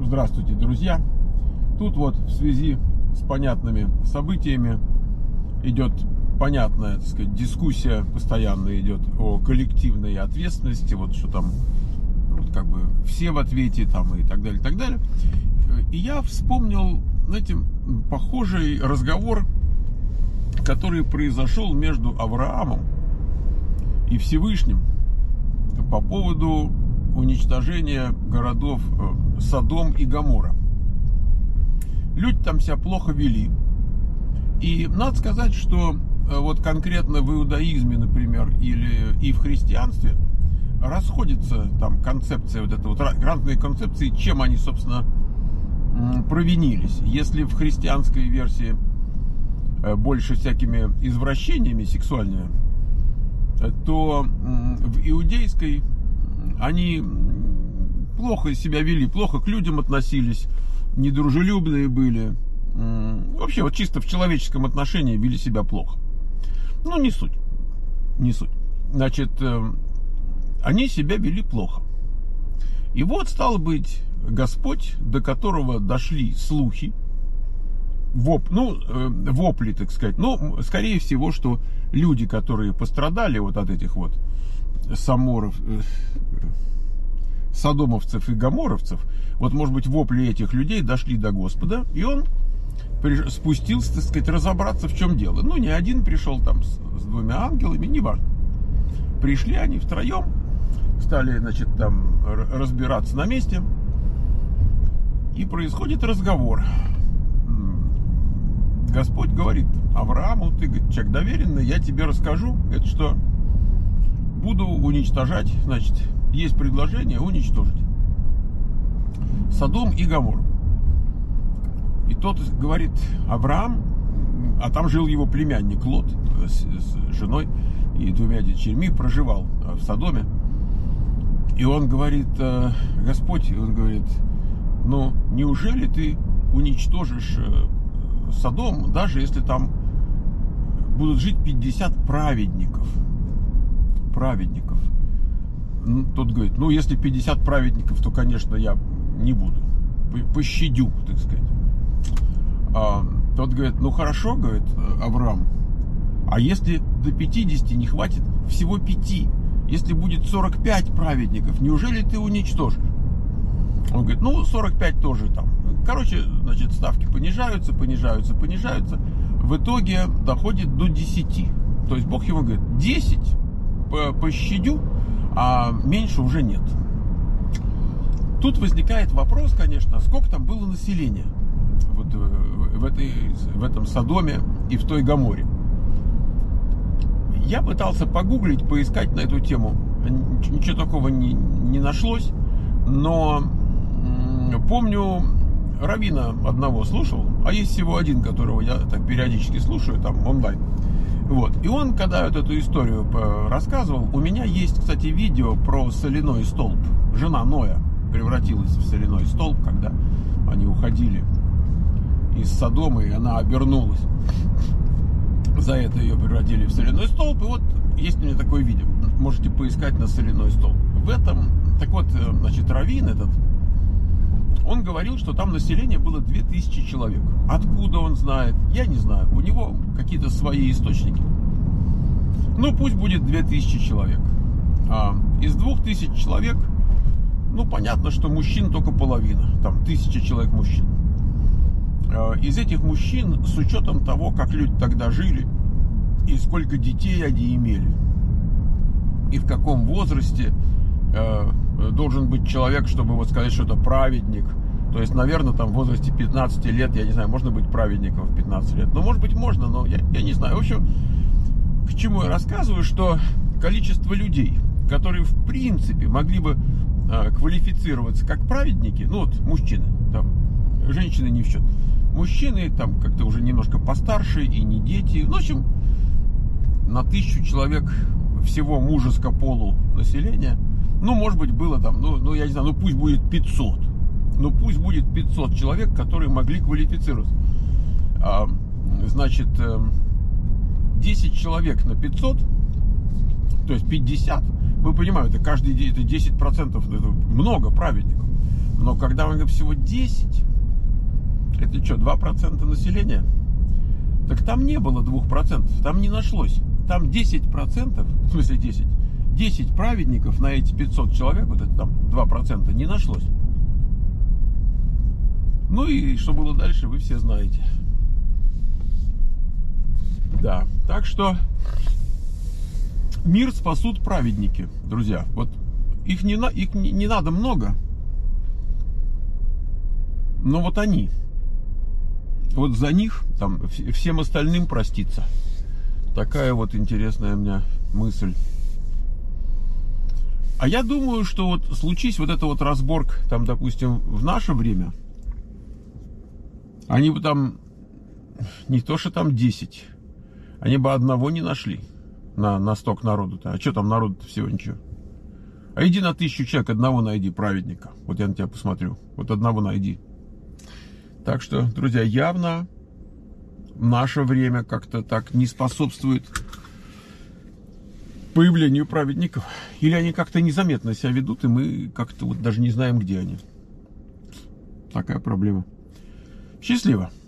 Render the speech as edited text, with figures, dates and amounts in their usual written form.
Здравствуйте, друзья. Тут вот в связи с понятными событиями идет понятная, так сказать, дискуссия постоянно идет о коллективной ответственности, вот что там, вот как бы все в ответе там и так далее, и так далее. И я вспомнил, знаете, похожий разговор, который произошел между Авраамом и Всевышним по поводу уничтожения городов Содом и Гоморра. Люди там себя плохо вели. И надо сказать, что вот конкретно в иудаизме, например, или и в христианстве расходится там концепция, вот эта вот разные концепции, чем они, собственно, провинились. Если в христианской версии больше всякими извращениями сексуальными, то в иудейской они плохо себя вели, плохо к людям относились, недружелюбные были. Вообще, вот чисто в человеческом отношении вели себя плохо. Ну, не суть. Не суть. Значит, они себя вели плохо. И вот, стало быть, Господь, до которого дошли слухи, вопли, так сказать. Ну, скорее всего, что люди, которые пострадали вот от этих вот содомовцев и гоморовцев, вот, может быть, вопли этих людей дошли до Господа, и он спустился, так сказать, разобраться, в чем дело. Ну, не один пришел там с двумя ангелами, неважно. Пришли они втроем, стали, значит, там разбираться на месте, и происходит разговор. Господь говорит Аврааму: ты, говорит, человек доверенный, я тебе расскажу, это что буду уничтожать, значит, есть предложение уничтожить Содом и Гоморру. И тот говорит: Авраам, а там жил его племянник Лот с женой и двумя дочерьми, проживал в Содоме. И он говорит: Господь, он говорит, ну, неужели ты уничтожишь Содом, даже если там будут жить 50 праведников? Праведников. Тот говорит: ну, если 50 праведников, то, конечно, я не буду. Пощадю, так сказать. Тот говорит: ну, хорошо, говорит Авраам, а если до 50 не хватит всего 5, если будет 45 праведников, неужели ты уничтожишь? Он говорит: ну, 45 тоже там. Короче, значит, ставки понижаются. В итоге доходит до 10. То есть Бог ему говорит: 10 пощадю, а меньше уже нет. Тут возникает вопрос, конечно, сколько там было населения вот в этом Содоме и в той Гоморре. Я пытался погуглить, поискать на эту тему. Ничего такого не нашлось. Но помню, раввина одного слушал, а есть всего один, которого я так периодически слушаю, там онлайн. Вот. И он, когда вот эту историю рассказывал, у меня есть, кстати, видео про соляной столб. Жена Ноя превратилась в соляной столб, когда они уходили из Содома, и она обернулась. За это ее превратили в соляной столб. И вот есть у меня такое видео. Можете поискать на соляной столб. В этом, так вот, значит, раввин этот, он говорил, что там население было 2000 человек. Откуда он знает? Я не знаю. У него какие-то свои источники. Ну, пусть будет 2000 человек. Из 2000 человек, ну, понятно, что мужчин только половина. Там 1000 человек мужчин. Из этих мужчин, с учетом того, как люди тогда жили, и сколько детей они имели, и в каком возрасте должен быть человек, чтобы вот сказать, что это праведник. То есть, наверное, там в возрасте 15 лет, я не знаю, можно быть праведником в 15 лет. Ну, может быть, можно, но я не знаю. В общем, к чему я рассказываю, что количество людей, которые в принципе могли бы квалифицироваться как праведники, ну вот мужчины, там, женщины не в счет, мужчины там как-то уже немножко постарше и не дети. В общем, на 1000 человек всего мужеско полу населения, ну, может быть, было там, ну, я не знаю, ну, пусть будет 500. Ну, пусть будет 500 человек, которые могли квалифицироваться. Значит, 10 человек на 500, то есть 50, вы понимаете, каждый день это 10%, это много праведников. Но когда их всего 10, это что, 2% населения? Так там не было 2%, там не нашлось. Там 10%, в смысле 10 праведников на эти 500 человек, вот это там 2%, не нашлось. Ну и что было дальше, вы все знаете. Да, так что мир спасут праведники, друзья. Вот их не надо много, но вот они. Вот за них там всем остальным проститься. Такая вот интересная у меня мысль. А я думаю, что вот случись вот эта вот разборка, там, допустим, в наше время, они бы там, не то что там 10, они бы одного не нашли на столько народу-то. А что там народу-то всего ничего? А иди на 1000 человек, одного найди, праведника. Вот я на тебя посмотрю. Вот одного найди. Так что, друзья, явно наше время как-то так не способствует появлению праведников. Или они как-то незаметно себя ведут, и мы как-то вот даже не знаем, где они. Такая проблема. Счастливо.